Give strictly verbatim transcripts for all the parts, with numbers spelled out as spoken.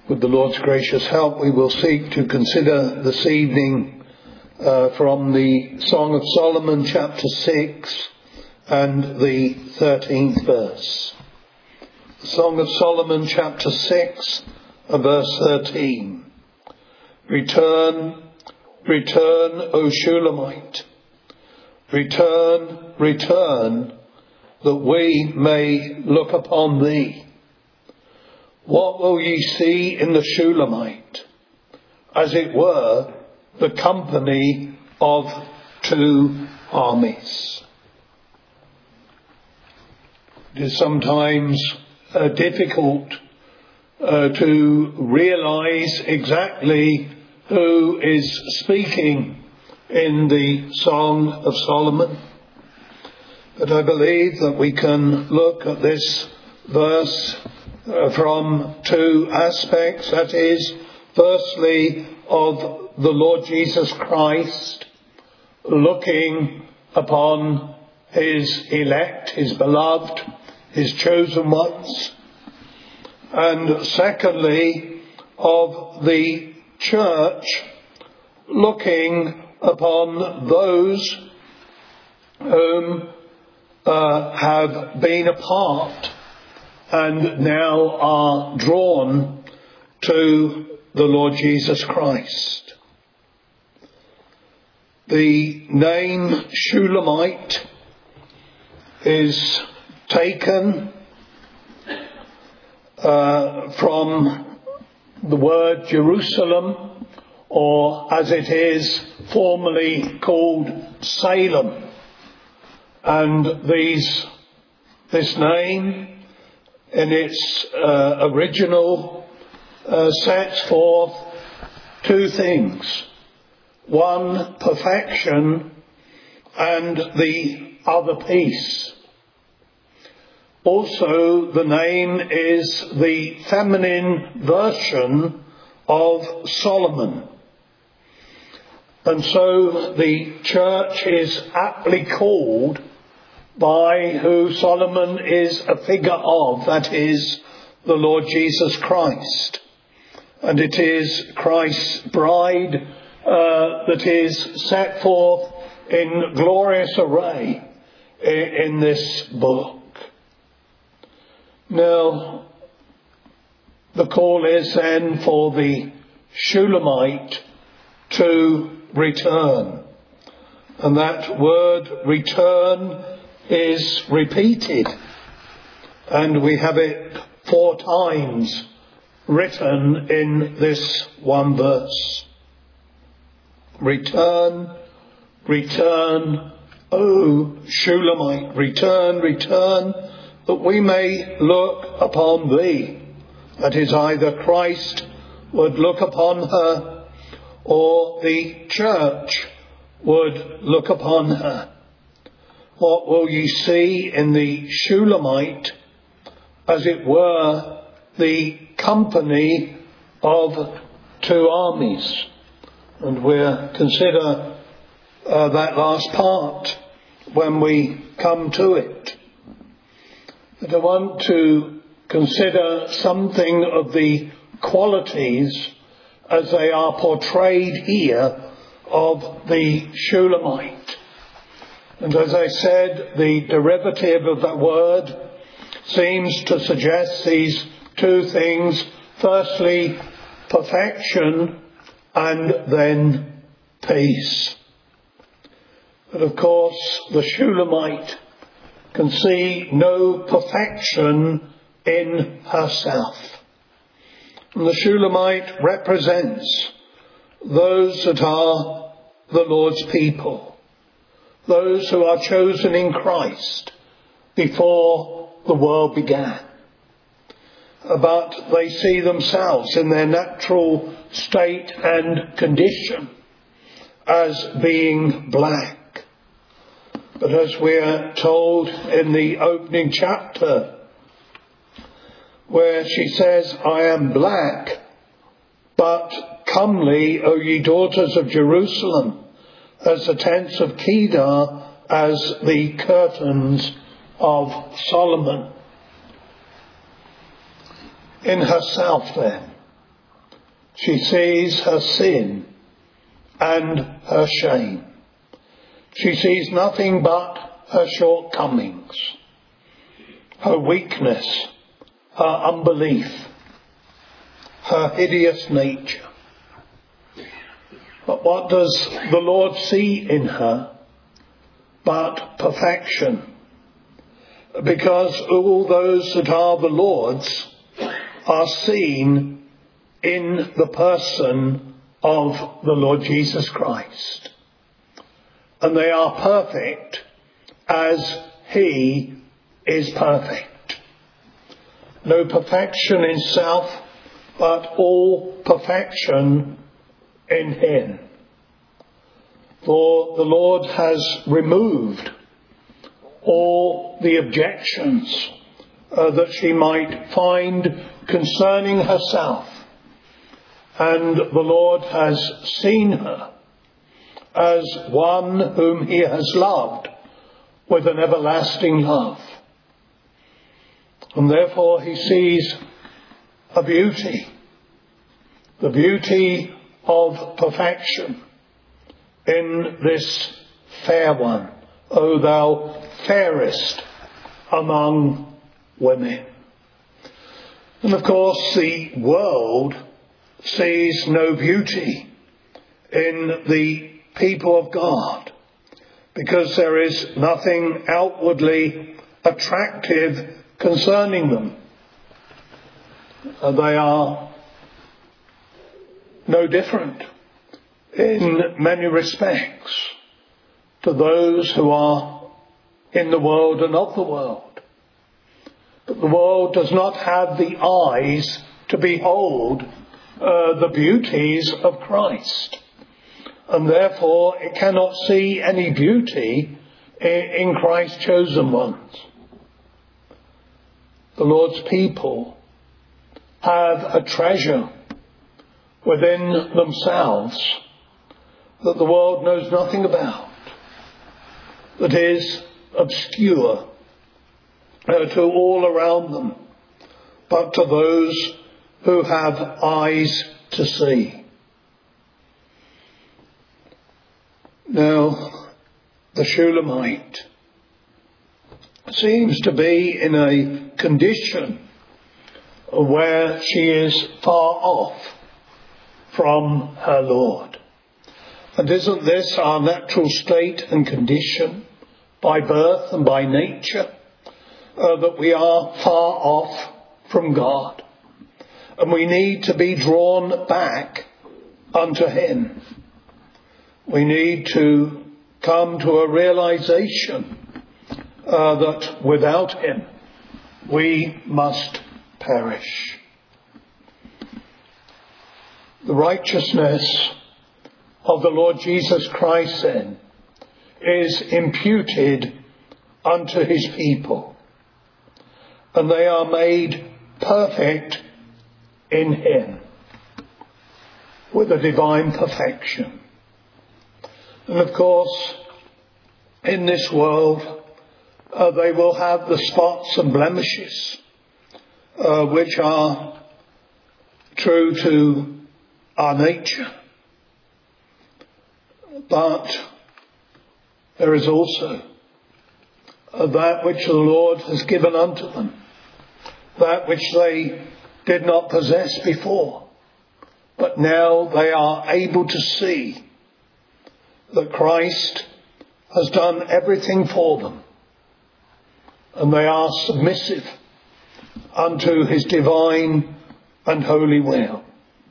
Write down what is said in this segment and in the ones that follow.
With the Lord's gracious help, we will seek to consider this evening uh, from the Song of Solomon, chapter six, and the thirteenth verse. The Song of Solomon, chapter six, and verse thirteen. Return, return, O Shulamite. Return, return, that we may look upon thee. What will ye see in the Shulamite? As it were, the company of two armies. It is sometimes uh, difficult uh, to realize exactly who is speaking in the Song of Solomon. But I believe that we can look at this verse uh, from two aspects. That is, firstly, of the Lord Jesus Christ looking upon his elect, his beloved, his chosen ones. And secondly, of the church looking upon those whom uh, have been apart and now are drawn to the Lord Jesus Christ. The name Shulamite is taken uh, from the word Jerusalem, or as it is formerly called Salem. And these, this name in its uh, original uh, sets forth two things. One, perfection, and the other, peace. Also, the name is the feminine version of Solomon. And so the church is aptly called by who Solomon is a figure of, that is, the Lord Jesus Christ. And it is Christ's bride uh, that is set forth in glorious array in this book. Now, the call is then for the Shulamite to return. And that word return is repeated. And we have it four times written in this one verse. Return, return, O Shulamite, return, return, that we may look upon thee. That is, either Christ would look upon her, or the church would look upon her. What will ye see in the Shulamite? As it were, the company of two armies. And we'll consider uh, that last part when we come to it. But I want to consider something of the qualities as they are portrayed here of the Shulamite. And as I said, the derivative of that word seems to suggest these two things. Firstly, perfection, and then peace. But of course, the Shulamite can see no perfection in herself. And the Shulamite represents those that are the Lord's people, those who are chosen in Christ before the world began. But they see themselves in their natural state and condition as being black. But as we're told in the opening chapter, where she says, I am black, but comely, O ye daughters of Jerusalem, as the tents of Kedar, as the curtains of Solomon. In herself then, She sees her sin and her shame. She sees nothing but her shortcomings, her weakness, her unbelief, her hideous nature. But what does the Lord see in her but perfection? Because all those that are the Lord's are seen in the person of the Lord Jesus Christ. And they are perfect as he is perfect. No perfection in self, but all perfection in him. For the Lord has removed all the objections uh, that she might find concerning herself. And the Lord has seen her as one whom he has loved with an everlasting love. And therefore he sees a beauty, the beauty of perfection in this fair one, O thou fairest among women. And of course the world sees no beauty in the people of God, because there is nothing outwardly attractive concerning them. They are no different in many respects to those who are in the world and of the world. But the world does not have the eyes to behold uh, the beauties of Christ. And therefore it cannot see any beauty in Christ's chosen ones. The Lord's people have a treasure within themselves that the world knows nothing about, that is obscure uh, to all around them, but to those who have eyes to see. Now, the Shulamite seems to be in a condition where she is far off from her Lord. And isn't this our natural state and condition by birth and by nature, uh, that we are far off from God, and we need to be drawn back unto him. We need to come to a realization uh, that without him we must perish. The righteousness of the Lord Jesus Christ then is imputed unto his people, and they are made perfect in him with a divine perfection. And of course, in this world, uh, they will have the spots and blemishes, uh, which are true to our nature. But there is also uh, that which the Lord has given unto them, that which they did not possess before, but now they are able to see that Christ has done everything for them, and they are submissive unto his divine and holy will.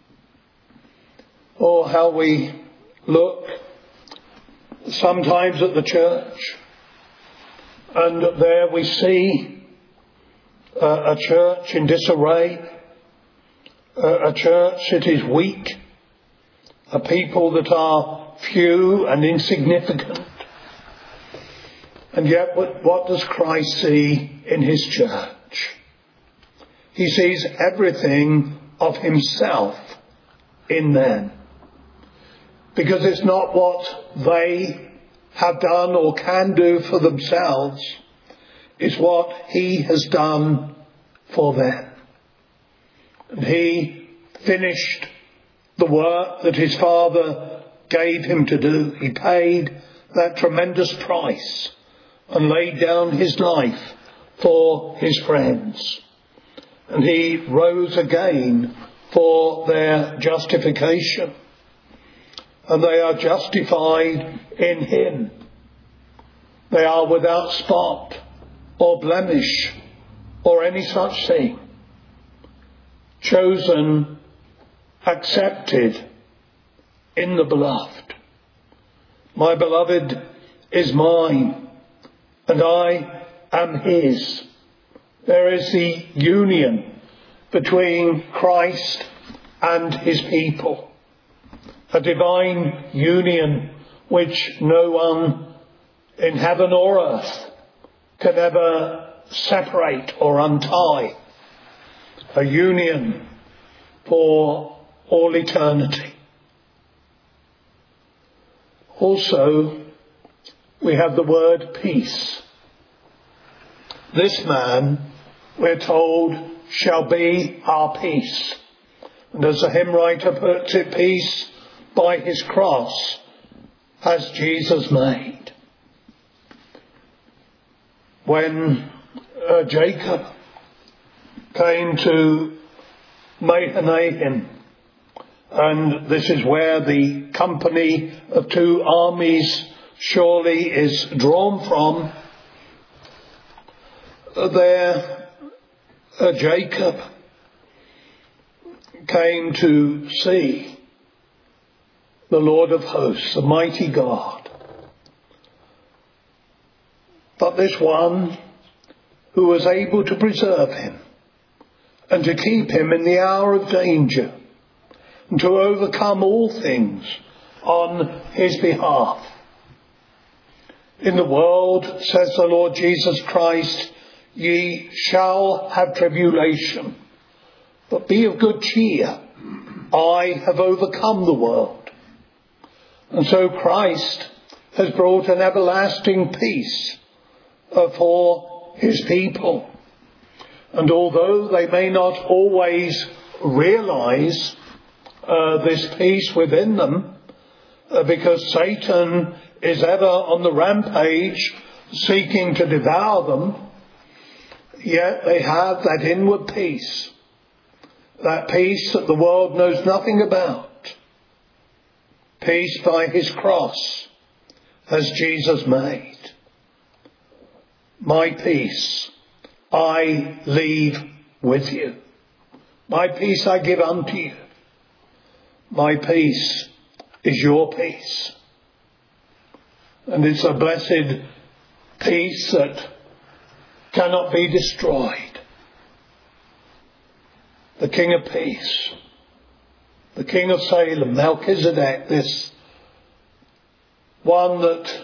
Oh, how we look sometimes at the church, and there we see uh, a church in disarray, uh, a church that is weak, a people that are few and insignificant. And yet what, what does Christ see in his church? He sees everything of himself in them. Because it's not what they have done or can do for themselves, it's what he has done for them. And he finished the work that his Father gave him to do. He paid that tremendous price and laid down his life for his friends. And he rose again for their justification. And they are justified in him. They are without spot or blemish or any such thing. Chosen, accepted in the beloved. My beloved is mine, and I am his. There is the union between Christ and his people. A divine union which no one in heaven or earth can ever separate or untie. A union for all eternity. Also, we have the word peace. This man, we're told, shall be our peace. And as the hymn writer puts it, peace by his cross has Jesus made. When uh, Jacob came to Mahanaim, and this is where the company of two armies surely is drawn from, there uh, Jacob came to see the Lord of hosts, the mighty God. But this one who was able to preserve him and to keep him in the hour of danger and to overcome all things on his behalf. In the world, says the Lord Jesus Christ, ye shall have tribulation, but be of good cheer. I have overcome the world. And so Christ has brought an everlasting peace uh, for his people. And although they may not always realize uh, this peace within them, uh, because Satan is ever on the rampage seeking to devour them, yet they have that inward peace, that peace that the world knows nothing about. Peace by his cross has Jesus made. My peace I leave with you. My peace I give unto you. My peace is your peace. And it's a blessed peace that cannot be destroyed. The King of Peace, the King of Salem, Melchizedek, this one that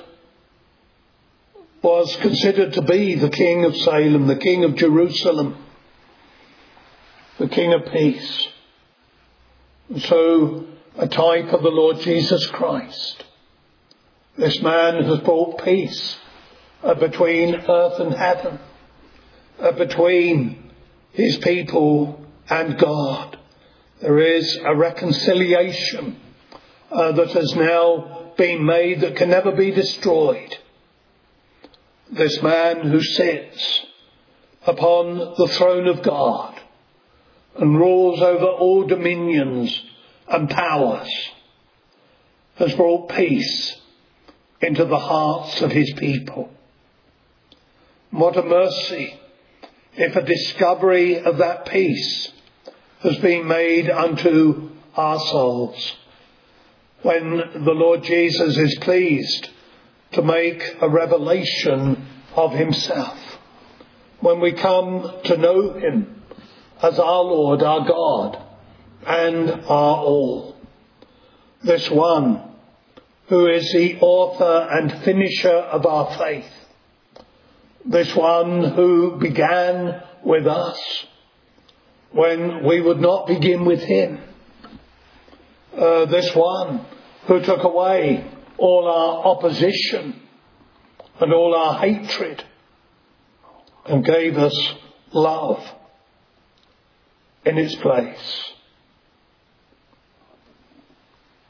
was considered to be the King of Salem, the King of Jerusalem, the King of Peace. And so a type of the Lord Jesus Christ. This man has brought peace uh, between earth and heaven, uh, between his people and God. There is a reconciliation uh, that has now been made that can never be destroyed. This man who sits upon the throne of God and rules over all dominions and powers has brought peace into the hearts of his people. What a mercy if a discovery of that peace has been made unto our souls when the Lord Jesus is pleased to make a revelation of himself. When we come to know him as our Lord, our God, and our all. This one who is the author and finisher of our faith. This one who began with us when we would not begin with him. Uh, this one who took away all our opposition and all our hatred and gave us love in its place.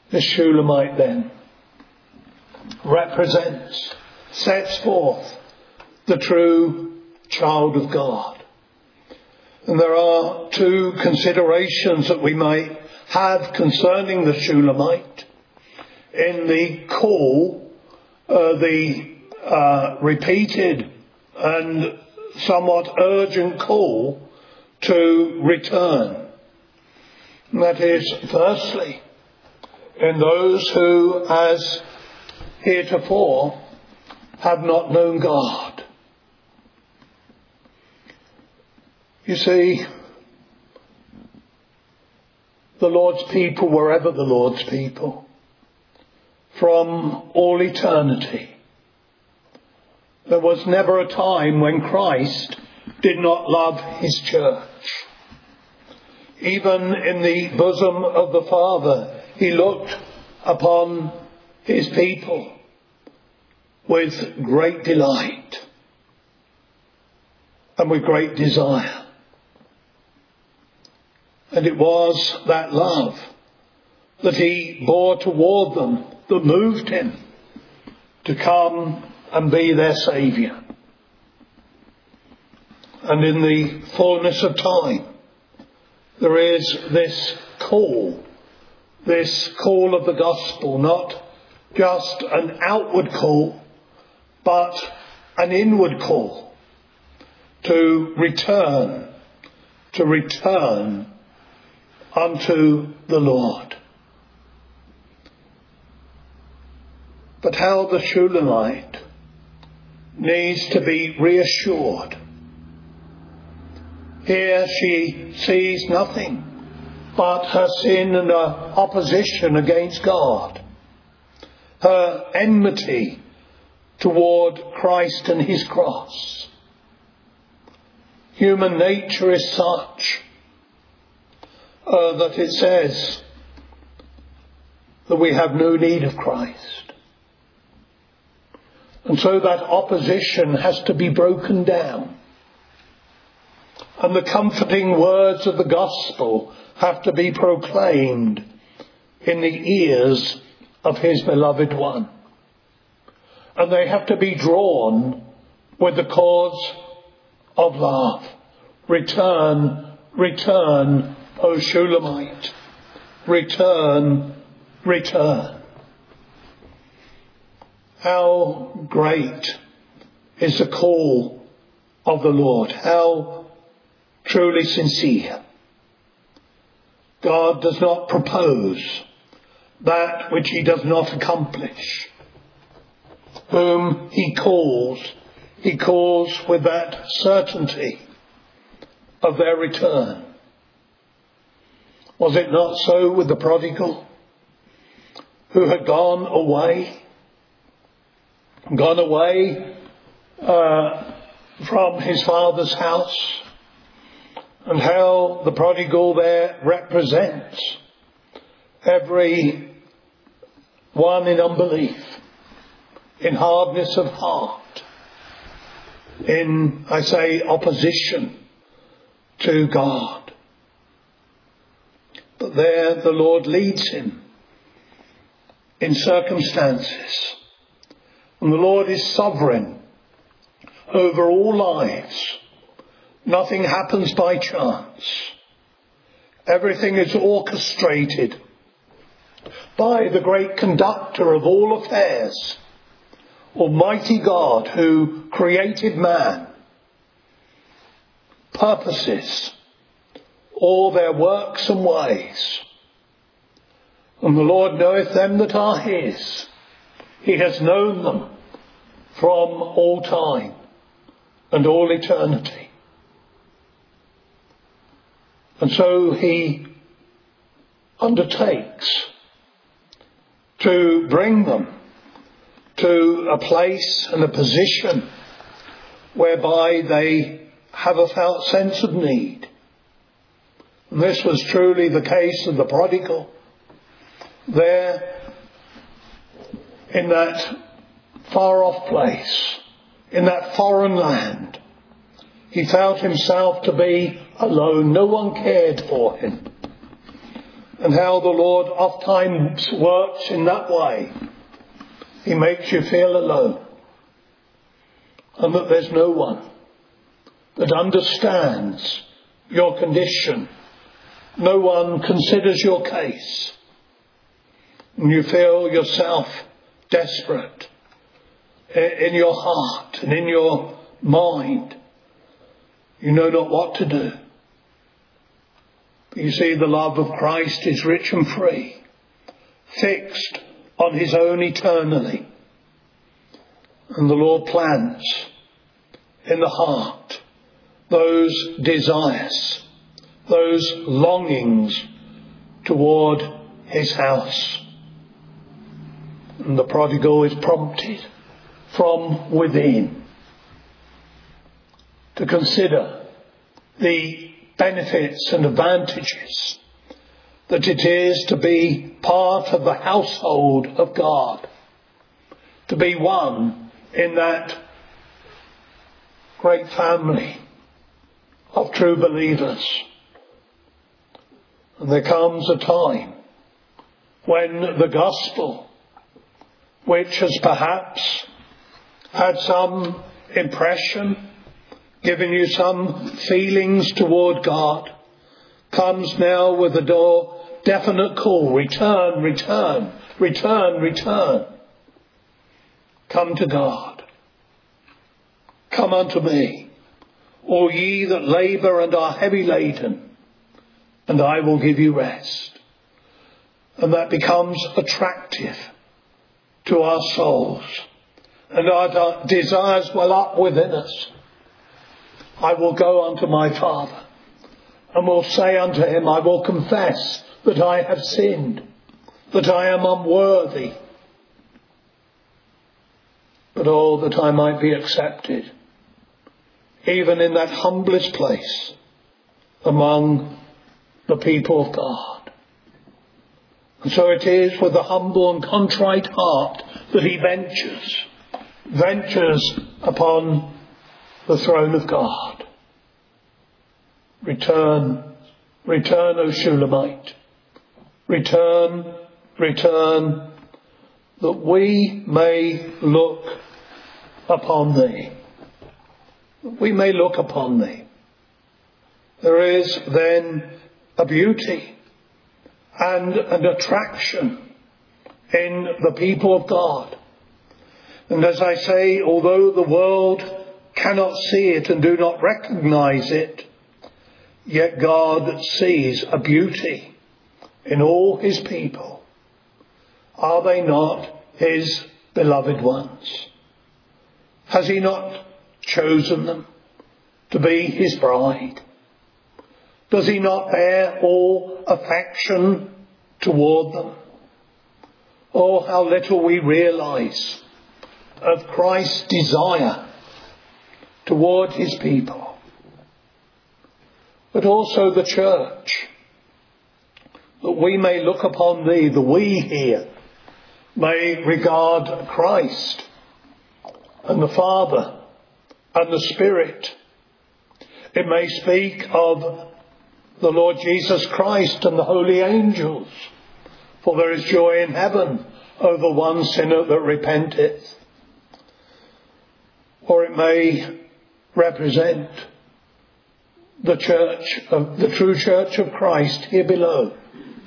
The Shulamite then represents, sets forth the true child of God. And there are two considerations that we might have concerning the Shulamite in the call, uh, the uh, repeated and somewhat urgent call to return. And that is, firstly, in those who, as heretofore, have not known God. You see, the Lord's people were ever the Lord's people from all eternity. There was never a time when Christ did not love his church. Even in the bosom of the Father, he looked upon his people with great delight and with great desire. And it was that love that he bore toward them that moved him to come and be their Saviour. And in the fullness of time, there is this call, this call of the gospel, not just an outward call, but an inward call to return, to return unto the Lord. But how the Shulamite needs to be reassured. Here she sees nothing but her sin and her opposition against God, her enmity toward Christ and his cross. Human nature is such uh, that it says that we have no need of Christ. And so that opposition has to be broken down. And the comforting words of the gospel have to be proclaimed in the ears of his beloved one. And they have to be drawn with the cords of love. Return, return, O Shulamite. Return, return. How great is the call of the Lord. How truly sincere. God does not propose that which he does not accomplish. Whom he calls, he calls with that certainty of their return. Was it not so with the prodigal who had gone away? Gone away uh, from his father's house? And how the prodigal there represents every one in unbelief, in hardness of heart, in, I say, opposition to God. But there the Lord leads him in circumstances. And the Lord is sovereign over all lives. Nothing happens by chance. Everything is orchestrated by the great conductor of all affairs, Almighty God, who created man. Purposes all their works and ways. And the Lord knoweth them that are his. He has known them from all time and all eternity. And so he undertakes to bring them to a place and a position whereby they have a felt sense of need. And this was truly the case of the prodigal. There, in that far off place, in that foreign land, he felt himself to be alone. No one cared for him. and how the Lord oftentimes works in that way. He makes you feel alone, and that there's no one that understands your condition. No one considers your case, and you feel yourself desperate in your heart and in your mind. You know not what to do. You see, the love of Christ is rich and free, fixed on his own eternally. And the Lord plants in the heart those desires, those longings toward his house. And the prodigal is prompted from within to consider the benefits and advantages that it is to be part of the household of God, to be one in that great family of true believers. And there comes a time when the gospel, which has perhaps had some impression, given you some feelings toward God, comes now with a door, definite call: return, return, return, return. Come to God. Come unto me, all ye that labour and are heavy laden, and I will give you rest. And that becomes attractive to our souls, and our desires well up within us. I will go unto my Father, and will say unto him, I will confess that I have sinned, that I am unworthy, but oh, that I might be accepted, even in that humblest place among the people of God. And so it is with a humble and contrite heart that he ventures, ventures upon the throne of God. Return, return, O Shulamite. Return, return, that we may look upon thee. That we may look upon thee. There is then a beauty and an attraction in the people of God. And as I say, although the world cannot see it and do not recognize it, yet God sees a beauty in all his people. Are they not his beloved ones? Has he not chosen them to be his bride? Does he not bear all affection toward them? Oh, how little we realize of Christ's desire toward his people. But also the church, that we may look upon thee, the we here may regard Christ and the Father and the Spirit. It may speak of the Lord Jesus Christ and the holy angels, for there is joy in heaven over one sinner that repenteth. Or it may represent the church of the true church of Christ here below.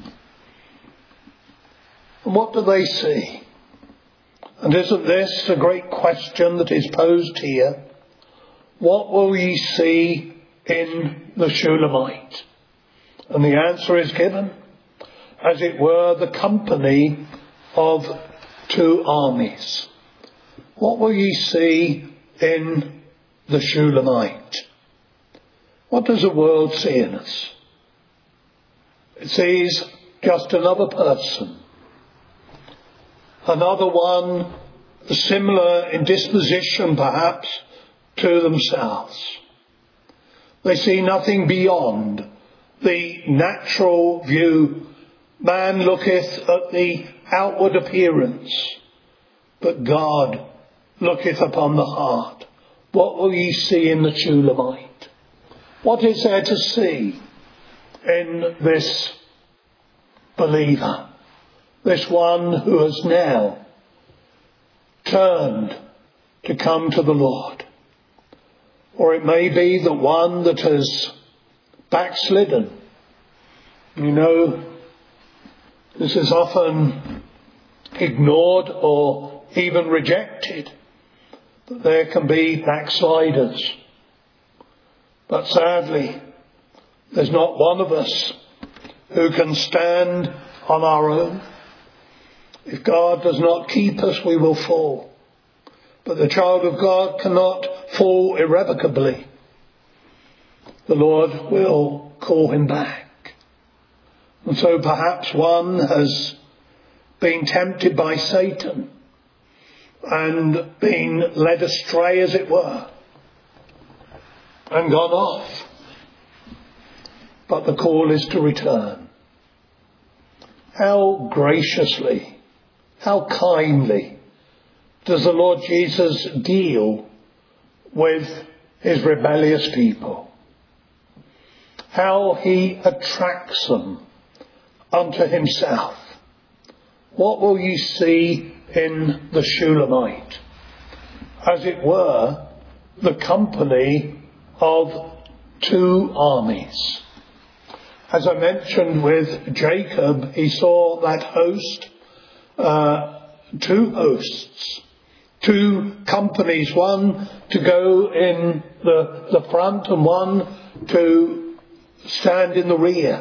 And what do they see? And isn't this a great question that is posed here? What will ye see in the Shulamite? And the answer is given, as it were, the company of two armies. What will ye see in the Shulamite? What does the world see in us? It sees just another person, another one similar in disposition perhaps to themselves. They see nothing beyond the natural view. Man looketh at the outward appearance, but God looketh upon the heart. What will ye see in the Shulamite? What is there to see in this believer, this one who has now turned to come to the Lord. Or it may be the one that has backslidden. You know, this is often ignored or even rejected, that there can be backsliders. But sadly, there's not one of us who can stand on our own. If God does not keep us, we will fall. But the child of God cannot fall irrevocably. The Lord will call him back. And so perhaps one has been tempted by Satan and been led astray, as it were, and gone off. But the call is to return. How graciously, how kindly does the Lord Jesus deal with his rebellious people? How he attracts them unto himself. What will you see in the Shulamite? As it were, the company of two armies. As I mentioned with Jacob, he saw that host, uh, two hosts, two companies, one to go in the, the front and one to stand in the rear.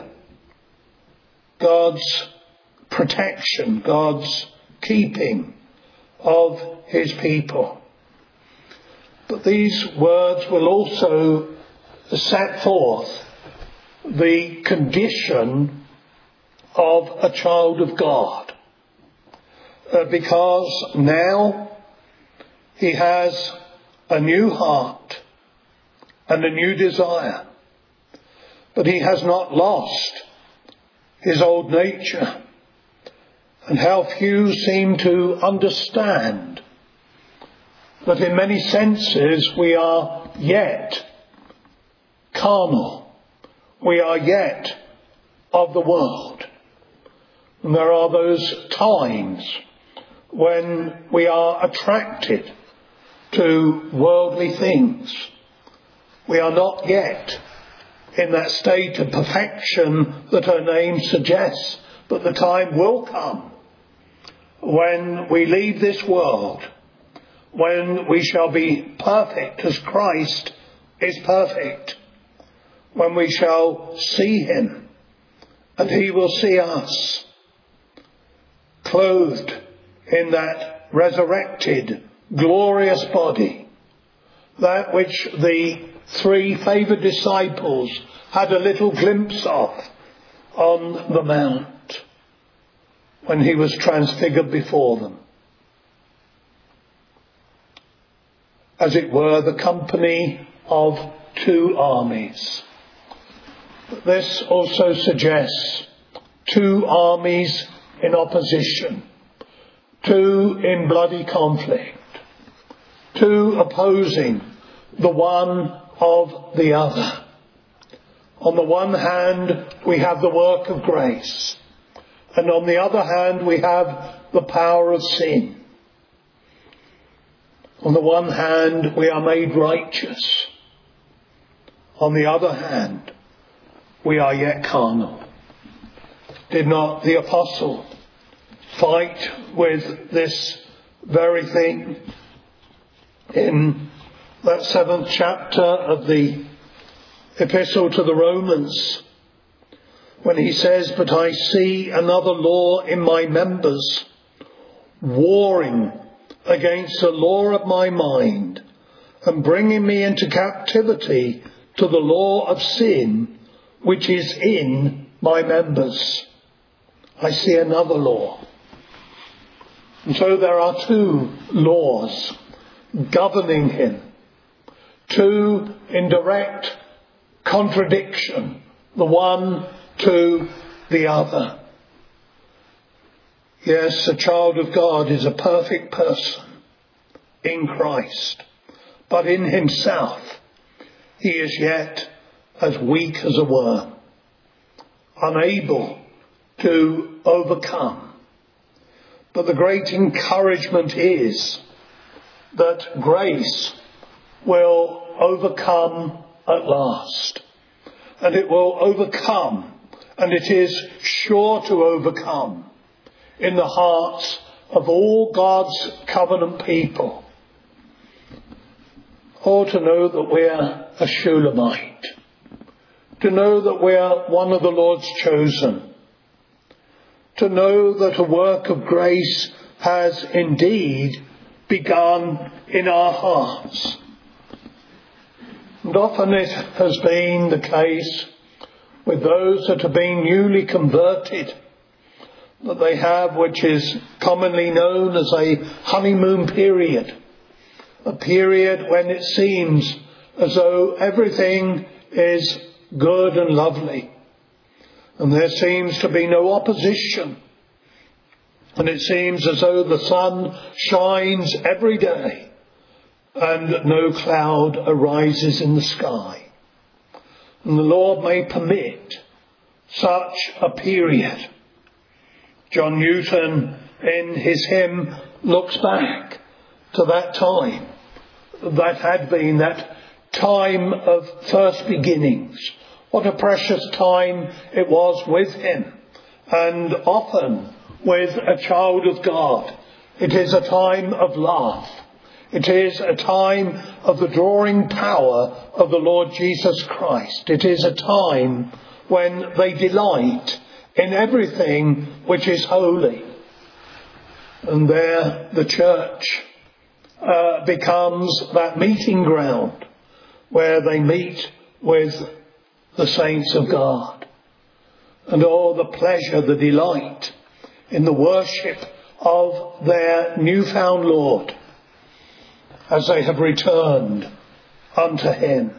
God's protection, God's keeping of his people. But these words will also set forth the condition of a child of God. Uh, because now he has a new heart and a new desire. But he has not lost his old nature. And how few seem to understand that in many senses we are yet carnal. We are yet of the world. And there are those times when we are attracted to worldly things. We are not yet in that state of perfection that her name suggests, but the time will come when we leave this world, when we shall be perfect as Christ is perfect, when we shall see him and he will see us, clothed in that resurrected, glorious body, that which the three favoured disciples had a little glimpse of on the mount when he was transfigured before them. As it were, the company of two armies. This also suggests two armies in opposition, two in bloody conflict, two opposing the one of the other. On the one hand, we have the work of grace, and on the other hand, we have the power of sin. On the one hand, we are made righteous. On the other hand, we are yet carnal. Did not the apostle fight with this very thing in that seventh chapter of the epistle to the Romans, when he says, "But I see another law in my members, warring against the law of my mind, and bringing me into captivity to the law of sin, which is in my members." I see another law. And so there are two laws governing him, two in direct contradiction, the one to the other. Yes, a child of God is a perfect person in Christ, but in himself he is yet as weak as a worm, unable to overcome. But the great encouragement is that grace will overcome at last. And it will overcome, and it is sure to overcome, in the hearts of all God's covenant people. Or to know that we're a Shulamite. To know that we're one of the Lord's chosen. To know that a work of grace has indeed begun in our hearts. And often it has been the case with those that have been newly converted, that they have, which is commonly known as a honeymoon period, a period when it seems as though everything is good and lovely, and there seems to be no opposition, and it seems as though the sun shines every day and no cloud arises in the sky. And the Lord may permit such a period. John Newton in his hymn looks back to that time that had been that time of first beginnings. What a precious time it was with him, and often with a child of God. It is a time of laugh. It is a time of the drawing power of the Lord Jesus Christ. It is a time when they delight in everything which is holy. And there the church uh, becomes that meeting ground where they meet with the saints of God. And all the pleasure, the delight in the worship of their newfound Lord as they have returned unto him.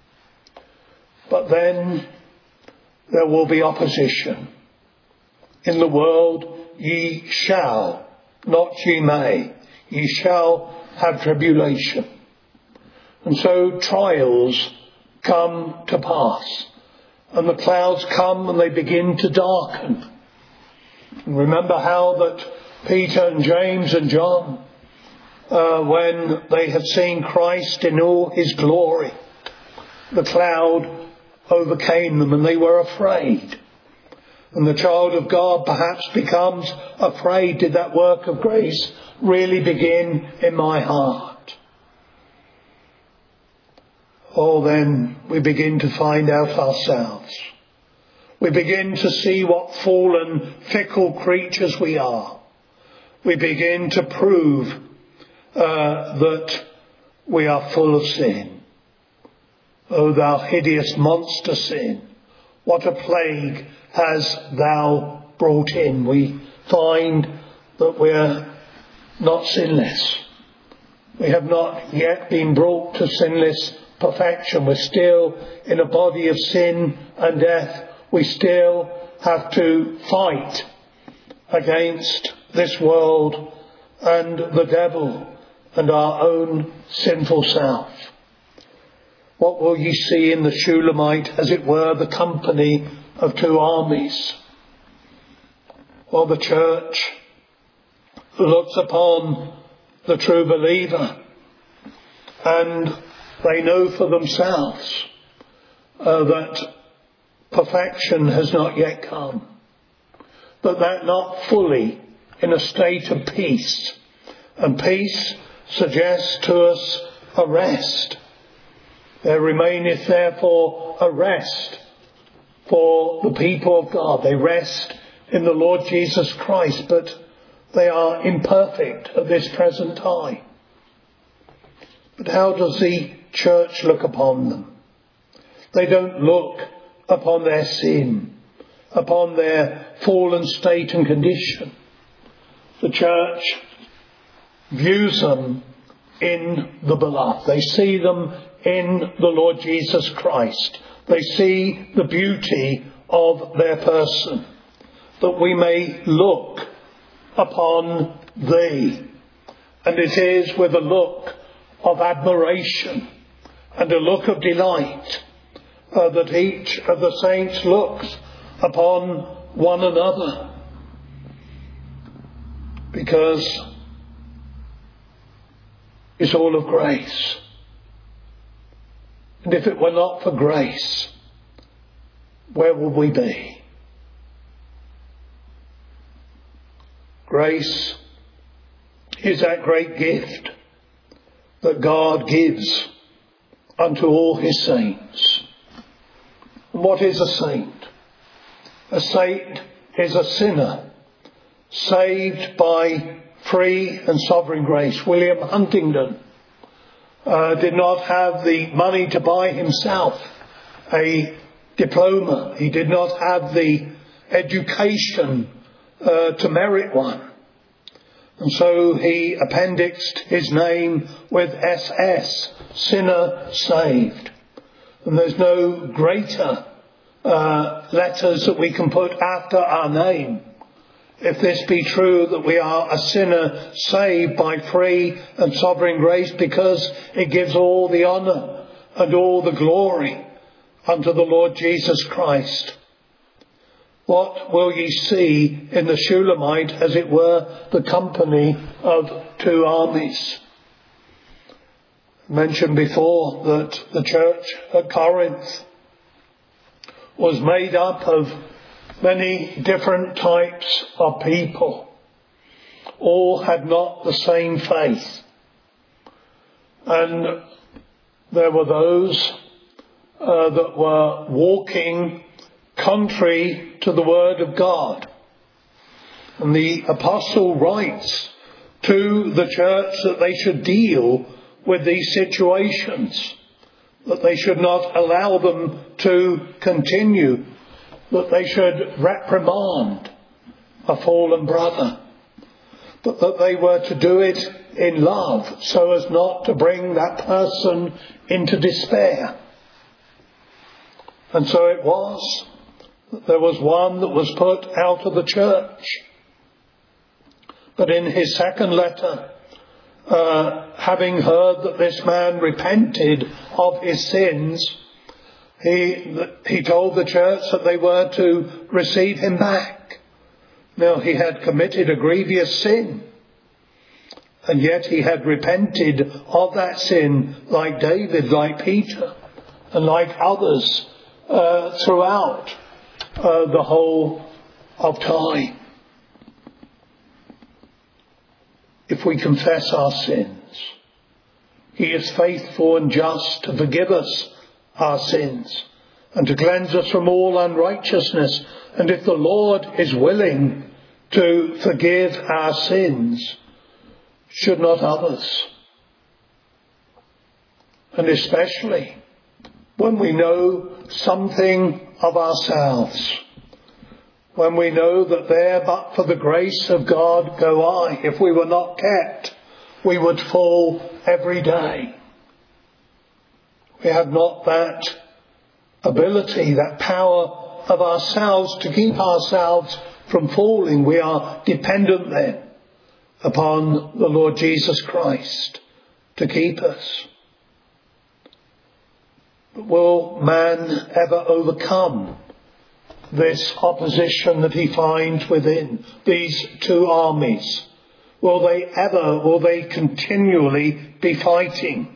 But then there will be opposition. In the world ye shall, not ye may, ye shall have tribulation. And so trials come to pass, and the clouds come and they begin to darken. And remember how that Peter and James and John, uh, when they had seen Christ in all his glory, the cloud overcame them and they were afraid. And the child of God perhaps becomes afraid. Did that work of grace really begin in my heart? Oh, then we begin to find out ourselves. We begin to see what fallen, fickle creatures we are. We begin to prove uh, that we are full of sin. O thou hideous monster sin, what a plague has thou brought in. We find that we're not sinless. We have not yet been brought to sinless perfection. We're still in a body of sin and death. We still have to fight against this world and the devil and our own sinful self. What will ye see in the Shulamite, as it were, the company of two armies? Well, the church looks upon the true believer, and they know for themselves uh, that perfection has not yet come, but that not fully in a state of peace. And peace suggests to us a rest. There remaineth therefore a rest for the people of God. They rest in the Lord Jesus Christ, but they are imperfect at this present time. But how does the church look upon them? They don't look upon their sin, upon their fallen state and condition. The church views them in the beloved. They see them in the Lord Jesus Christ. They see the beauty of their person, that we may look upon thee. And it is with a look of admiration and a look of delight uh, that each of the saints looks upon one another. Because it's all of grace. And if it were not for grace, where would we be? Grace is that great gift that God gives unto all his saints. And what is a saint? A saint is a sinner saved by free and sovereign grace. William Huntingdon uh, did not have the money to buy himself a diploma. He did not have the education uh, to merit one. And so he appendixed his name with S S, sinner saved. And there's no greater uh, letters that we can put after our name, if this be true that we are a sinner saved by free and sovereign grace, because it gives all the honour and all the glory unto the Lord Jesus Christ. What will ye see in the Shulamite, as it were, the company of two armies? I mentioned before that the church at Corinth was made up of many different types of people. All had not the same faith. And there were those uh, that were walking contrary to the word of God. And the apostle writes to the church that they should deal with these situations, that they should not allow them to continue, that they should reprimand a fallen brother, but that they were to do it in love so as not to bring that person into despair. And so it was that there was one that was put out of the church. But in his second letter, uh, having heard that this man repented of his sins, he, he told the church that they were to receive him back. Now, he had committed a grievous sin, and yet he had repented of that sin, like David, like Peter, and like others uh, throughout uh, the whole of time. If we confess our sins, he is faithful and just to forgive us our sins and to cleanse us from all unrighteousness. And if the Lord is willing to forgive our sins, should not others? And especially when we know something of ourselves, when we know that there but for the grace of God go I. If we were not kept, we would fall every day. We have not that ability, that power of ourselves to keep ourselves from falling. We are dependent then upon the Lord Jesus Christ to keep us. But will man ever overcome this opposition that he finds within these two armies? Will they ever, will they continually be fighting?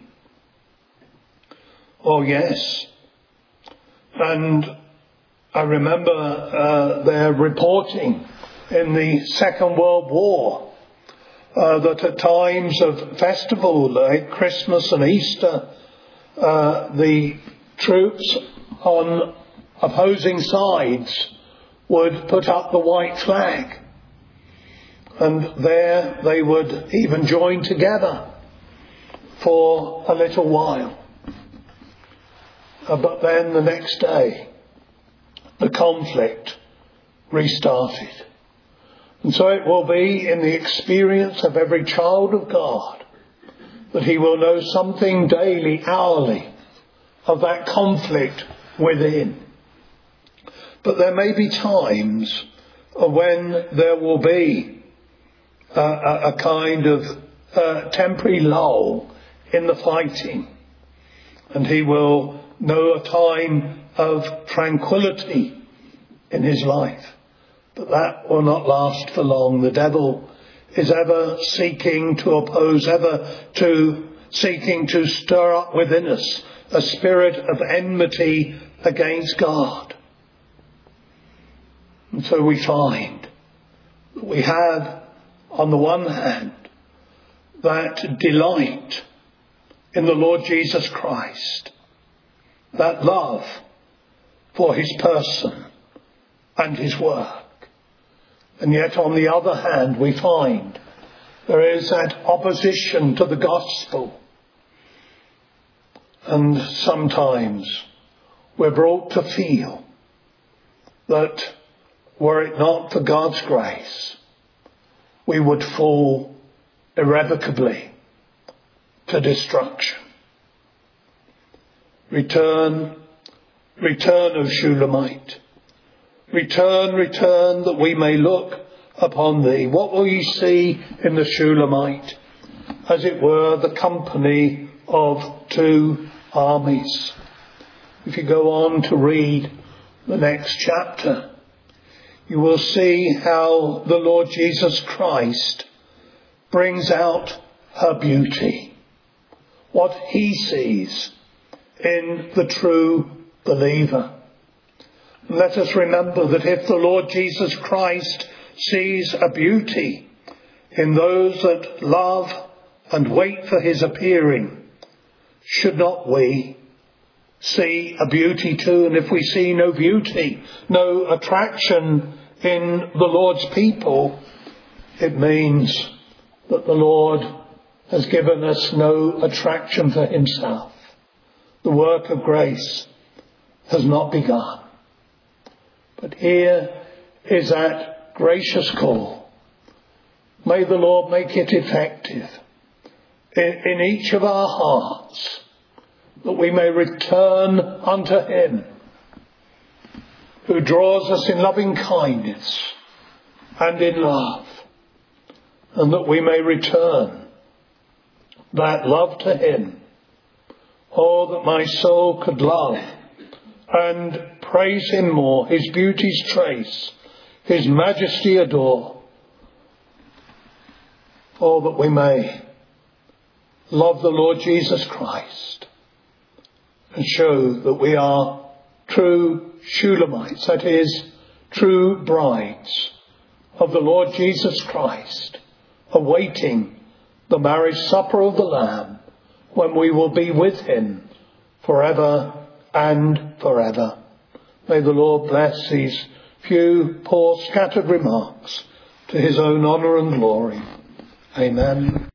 Oh yes. And I remember uh, their reporting in the Second World War uh, that at times of festival like Christmas and Easter, uh, the troops on opposing sides would put up the white flag, and there they would even join together for a little while. Uh, but then the next day the conflict restarted. And so it will be in the experience of every child of God that he will know something daily, hourly, of that conflict within. But there may be times when there will be a, a, a kind of uh, temporary lull in the fighting, and he will know a time of tranquility in his life. But that will not last for long. The devil is ever seeking to oppose, ever to seeking to stir up within us a spirit of enmity against God. And so we find that we have, on the one hand, that delight in the Lord Jesus Christ, that love for his person and his work. And yet on the other hand, we find there is that opposition to the gospel. And sometimes we're brought to feel that were it not for God's grace, we would fall irrevocably to destruction. Return, return, O Shulamite. Return, return, that we may look upon thee. What will ye see in the Shulamite? As it were, the company of two armies. If you go on to read the next chapter, you will see how the Lord Jesus Christ brings out her beauty, what he sees in the true believer. Let us remember that if the Lord Jesus Christ sees a beauty in those that love and wait for his appearing, should not we see a beauty too? And if we see no beauty, no attraction in the Lord's people, it means that the Lord has given us no attraction for himself. The work of grace has not begun. But here is that gracious call. May the Lord make it effective in, in each of our hearts, that we may return unto him who draws us in loving kindness and in love, and that we may return that love to him. Oh, that my soul could love and praise him more, his beauties trace, his majesty adore. Oh, that we may love the Lord Jesus Christ and show that we are true Shulamites, that is, true brides of the Lord Jesus Christ, awaiting the marriage supper of the Lamb, when we will be with him forever and forever. May the Lord bless these few poor scattered remarks to his own honour and glory. Amen.